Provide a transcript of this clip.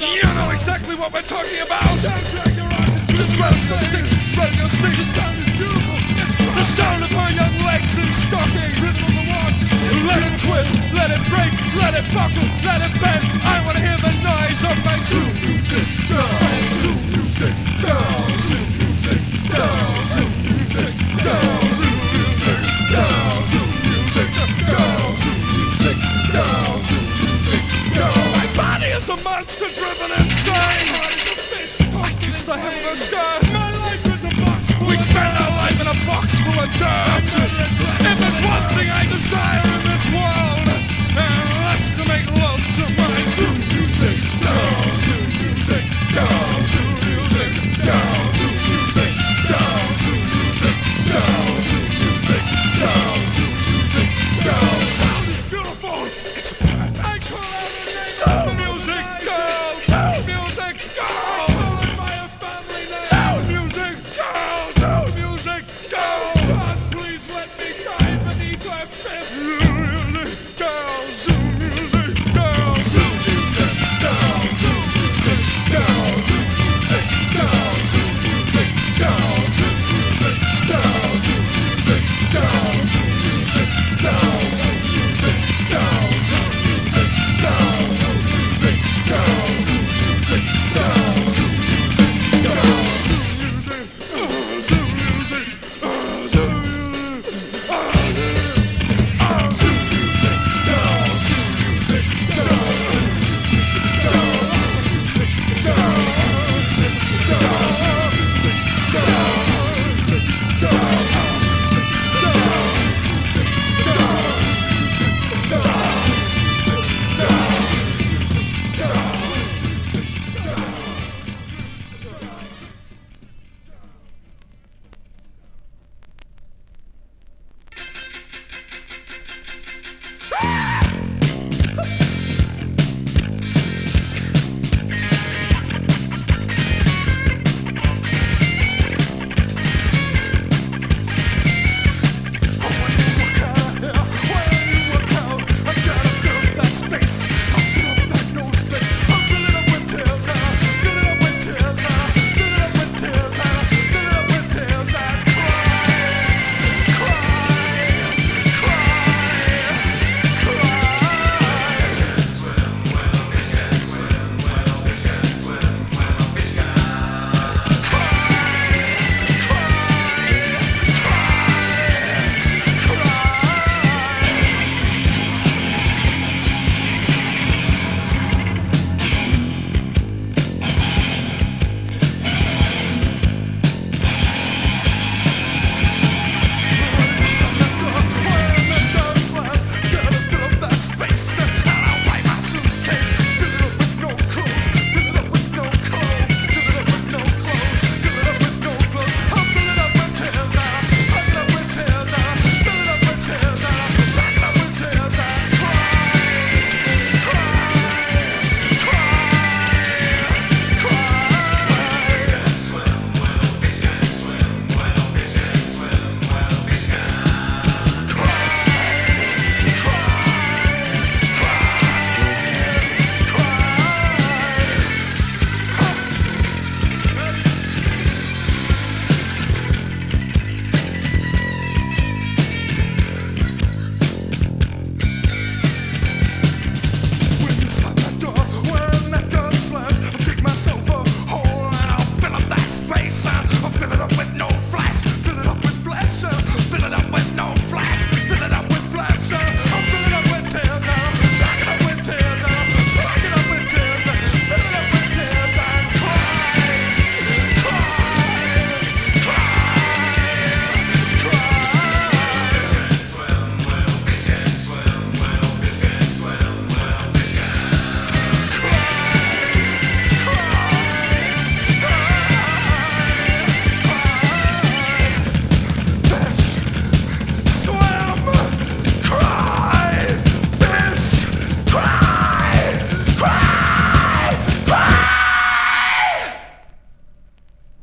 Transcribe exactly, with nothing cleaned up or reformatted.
You know exactly what we're talking about. Just rattlesticks, rattlesticks. The sound of our young legs in stockings. Let it twist, let it break, let it buckle, let it bend. I wanna hear the noise of my zoo music, girl, zoo music, girl, zoo music, girl, zoo music, girl, zoo music, girl, zoo music, girl, zoo music, girl, zoo music, girl. My body is a monster driven insane. I kiss the hem of the skirt. My life is a box. We spend our life in a box full of dirt. If there's one thing I desire in this world,